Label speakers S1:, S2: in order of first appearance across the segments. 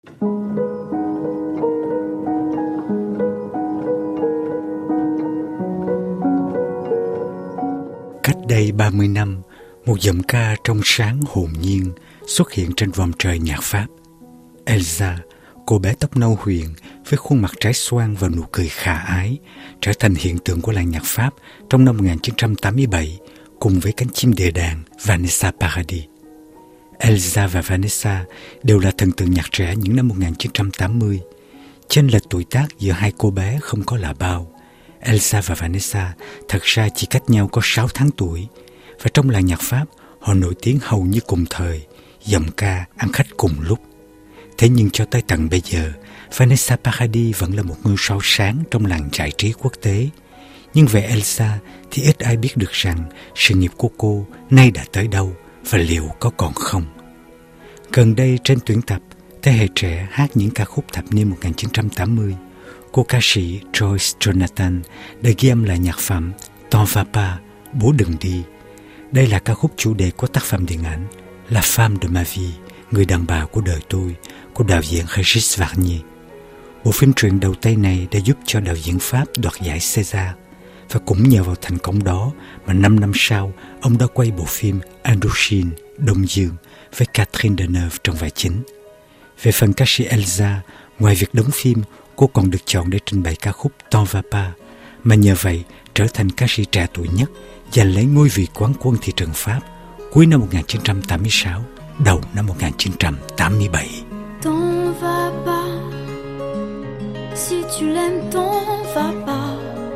S1: Cách đây 30 năm, một giọng ca trong sáng hồn nhiên xuất hiện trên vòm trời nhạc Pháp. Elsa, cô bé tóc nâu huyền với khuôn mặt trái xoan và nụ cười khả ái, trở thành hiện tượng của làng nhạc Pháp trong năm 1987 cùng với cánh chim địa đàng Vanessa Paradis. Elsa và Vanessa đều là thần tượng nhạc trẻ những năm 1980. Chênh lệch tuổi tác giữa hai cô bé không có là bao. Elsa và Vanessa thật ra chỉ cách nhau có 6 tháng tuổi, và trong làng nhạc Pháp họ nổi tiếng hầu như cùng thời, giọng ca ăn khách cùng lúc. Thế nhưng cho tới tận bây giờ, Vanessa Paradis vẫn là một ngôi sao sáng trong làng giải trí quốc tế. Nhưng về Elsa thì ít ai biết được rằng sự nghiệp của cô nay đã tới đâu và liệu có còn không. Gần đây trên tuyển tập, thế hệ trẻ hát những ca khúc thập niên 1980. Cô ca sĩ Joyce Jonathan đã ghi âm lại nhạc phẩm T'en vas pas, Bố đừng đi. Đây là ca khúc chủ đề của tác phẩm điện ảnh La femme de ma vie, Người đàn bà của đời tôi, của đạo diễn Régis Varnier. Bộ phim truyện đầu tay này đã giúp cho đạo diễn Pháp đoạt giải César, và cũng nhờ vào thành công đó mà 5 năm sau, ông đã quay bộ phim Indochine, Đông Dương với Catherine Deneuve trong vai chính. Về phần ca sĩ Elsa, ngoài việc đóng phim, cô còn được chọn để trình bày ca khúc T'en vas pas, mà nhờ vậy trở thành ca sĩ trẻ tuổi nhất giành lấy ngôi vị quán quân thị trường Pháp cuối năm 1986, đầu năm 1987.
S2: T'en vas pas, si tu l'aimes t'en vas pas.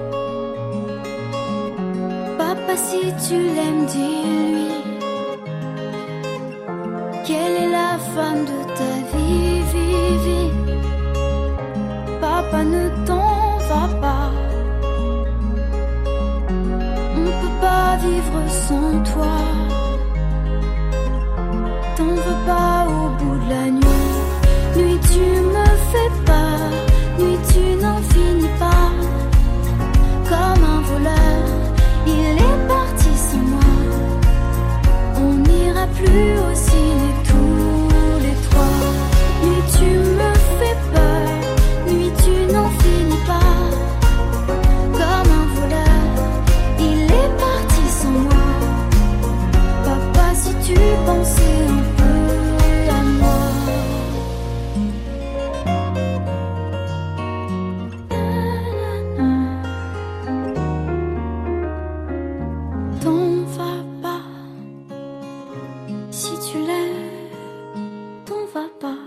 S2: Papa, si tu l'aimes, dis-lui qu'elle est la femme de ta vie, vie, vie. Papa, ne t'en vas pas. On peut pas vivre sans toi. T'en vas pas au bout de la nuit. Nuit, tu me fais peur. Nuit, tu n'en finis pas. Comme un voleur, il est parti sans moi. On n'ira plus au ciné tous les trois. Nuit, tu me fais peur. Nuit, tu n'en finis pas. Comme un voleur, il est parti sans moi. Papa, si tu pensais un peu à moi. T'en vas pas. Si tu l'aimes, t'en vas pas.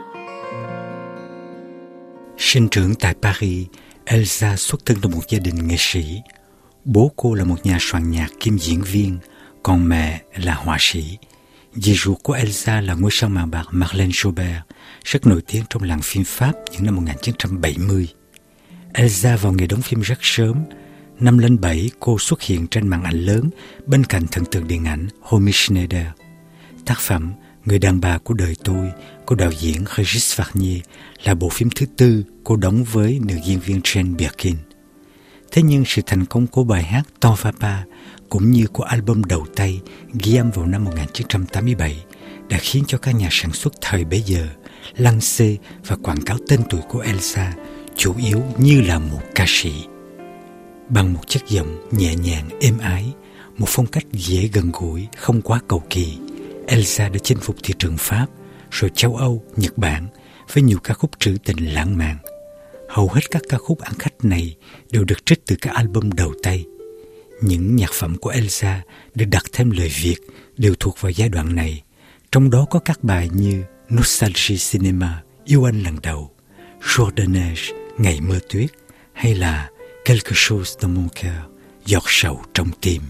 S1: Sinh trưởng tại Paris, Elsa xuất thân trong một gia đình nghệ sĩ. Bố cô là một nhà soạn nhạc kiêm diễn viên, còn mẹ là họa sĩ. Dì ruột của Elsa là ngôi sao màn bạc Marlène Jobert, rất nổi tiếng trong làng phim Pháp những năm 1970. Elsa vào nghề đóng phim rất sớm. Năm lên 7, cô xuất hiện trên màn ảnh lớn bên cạnh thần tượng điện ảnh Romy Schneider. Tác phẩm Người đàn bà của đời tôi của đạo diễn Régis Varnier là bộ phim thứ 4 cô đóng với nữ diễn viên Jane Birkin. Thế nhưng sự thành công của bài hát T'en vas pas cũng như của album đầu tay ghi âm vào năm 1987 đã khiến cho các nhà sản xuất thời bấy giờ lăng xê và quảng cáo tên tuổi của Elsa chủ yếu như là một ca sĩ. Bằng một chất giọng nhẹ nhàng êm ái, một phong cách dễ gần gũi, không quá cầu kỳ, Elsa đã chinh phục thị trường Pháp, rồi châu Âu, Nhật Bản với nhiều ca khúc trữ tình lãng mạn. Hầu hết các ca khúc ăn khách này đều được trích từ các album đầu tay. Những nhạc phẩm của Elsa được đặt thêm lời Việt đều thuộc vào giai đoạn này, trong đó có các bài như Nostalgie Cinema, Yêu anh lần đầu, Jour de neige, Ngày mưa tuyết, hay là Quelque chose dans mon cœur, Giọt sầu trong tim.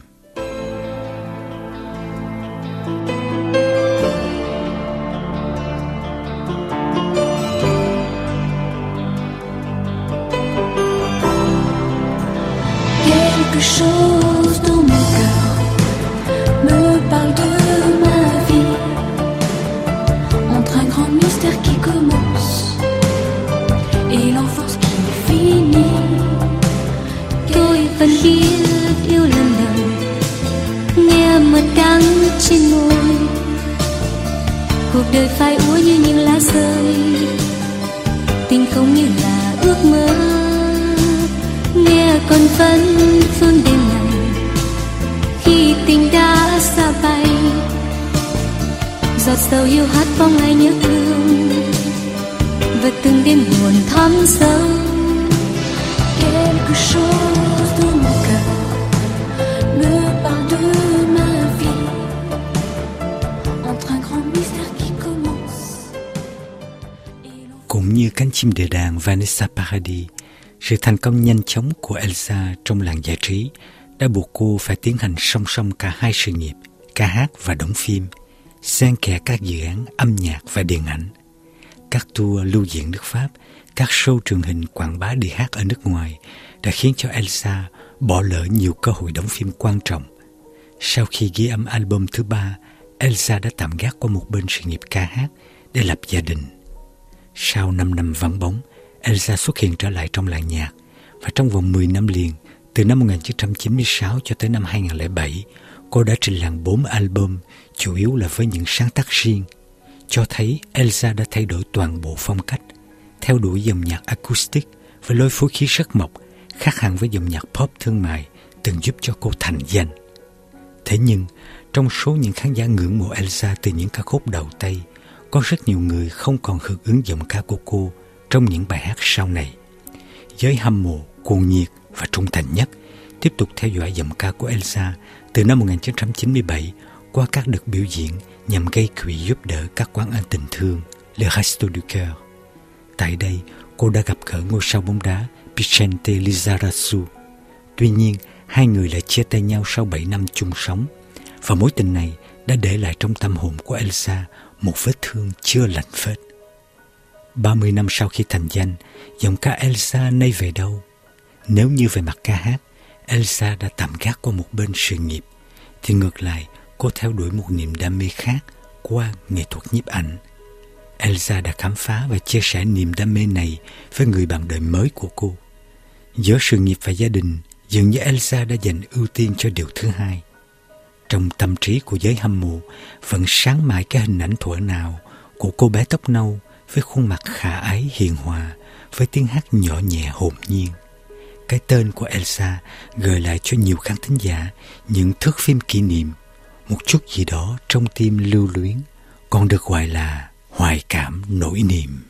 S2: Quelque chose dans mon cœur me parle de ma vie, entre un grand mystère qui commence et l'enfance qui finit.
S3: Tôi vẫn biết yêu lần đầu, nghe mật đắng trên môi. Cuộc đời phai úa như những lá rơi, tình không như là ước mơ. Nghe con vẫn phương đêm này khi tình đã xa bay, giọt sầu yêu hát bóng ai nhớ thương và từng đêm buồn thắm sâu.
S2: Quelque chose de mon cœur me parle de ma vie, entre un grand mystère qui commence.
S1: Cũng như cánh chim đề đàn Vanessa Paradis, sự thành công nhanh chóng của Elsa trong làng giải trí đã buộc cô phải tiến hành song song cả hai sự nghiệp, ca hát và đóng phim, xen kẽ các dự án âm nhạc và điện ảnh, các tour lưu diễn nước Pháp, các show truyền hình quảng bá đi hát ở nước ngoài đã khiến cho Elsa bỏ lỡ nhiều cơ hội đóng phim quan trọng. Sau khi ghi âm album thứ 3, Elsa đã tạm gác qua một bên sự nghiệp ca hát để lập gia đình. Sau 5 năm vắng bóng, Elsa xuất hiện trở lại trong làng nhạc và trong vòng 10 năm liền, từ năm 1996 cho tới năm 2007, cô đã trình làng 4 album, chủ yếu là với những sáng tác riêng, cho thấy Elsa đã thay đổi toàn bộ phong cách, theo đuổi dòng nhạc acoustic với lối phối khí rất mộc, khác hẳn với dòng nhạc pop thương mại từng giúp cho cô thành danh. Thế nhưng, trong số những khán giả ngưỡng mộ Elsa từ những ca khúc đầu tay, có rất nhiều người không còn hưởng ứng giọng ca của cô trong những bài hát sau này. Giới hâm mộ, cuồng nhiệt và trung thành nhất tiếp tục theo dõi giọng ca của Elsa từ năm 1997 qua các đợt biểu diễn nhằm gây quỹ giúp đỡ các quán ăn tình thương, Le Resto du Cœur. Tại đây, cô đã gặp gỡ ngôi sao bóng đá Vicente Lizarazu. Tuy nhiên, hai người lại chia tay nhau sau 7 năm chung sống, và mối tình này đã để lại trong tâm hồn của Elsa một vết thương chưa lành phết. 30 năm sau khi thành danh, giọng ca Elsa nay về đâu? Nếu như về mặt ca hát, Elsa đã tạm gác qua một bên sự nghiệp, thì ngược lại, cô theo đuổi một niềm đam mê khác qua nghệ thuật nhiếp ảnh. Elsa đã khám phá và chia sẻ niềm đam mê này với người bạn đời mới của cô. Giữa sự nghiệp và gia đình, dường như Elsa đã dành ưu tiên cho điều thứ hai. Trong tâm trí của giới hâm mộ vẫn sáng mãi cái hình ảnh thuở nào của cô bé tóc nâu với khuôn mặt khả ái hiền hòa, với tiếng hát nhỏ nhẹ hồn nhiên. Cái tên của Elsa gợi lại cho nhiều khán thính giả những thước phim kỷ niệm, một chút gì đó trong tim lưu luyến, còn được gọi là hoài cảm nỗi niềm.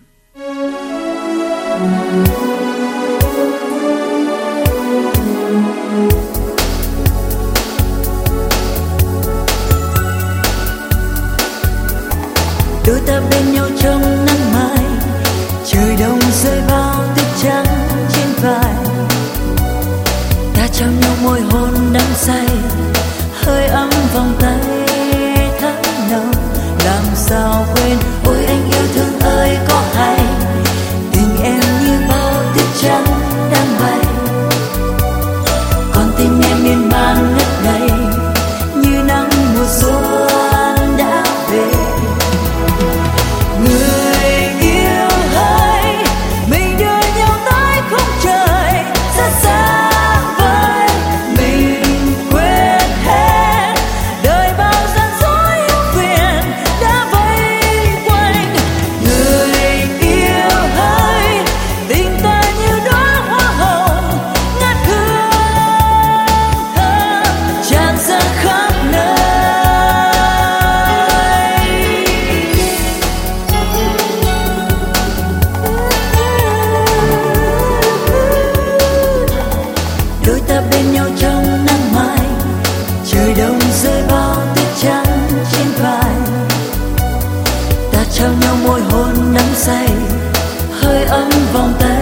S4: Đôi ta bên nhau trong nắng mai, trời đông rơi bao tuyết trắng trên vai. Ta trao nhau môi hôn đắm say, hơi ấm vòng tay thắm nồng. Làm sao quên, ôi anh yêu thương ơi có hay, tình em như bao tuyết trắng đang bay. Còn tình em miên man ngất ngây, như nắng mùa xuân đã về. Người yêu hỡi, mình đưa nhau tới khung trời xa xa vời. Mình quên hết đời bao gian dối ưu phiền đã vây quanh. Người yêu hỡi, tình ta như đóa hoa hồng ngát hương thơm tràn ra khắp nơi. Đôi ta bên nhau trong nắng mai, trời đông rơi bao tuyết trắng trên vai. Ta trao nhau môi hôn đắm say, hơi ấm vòng tay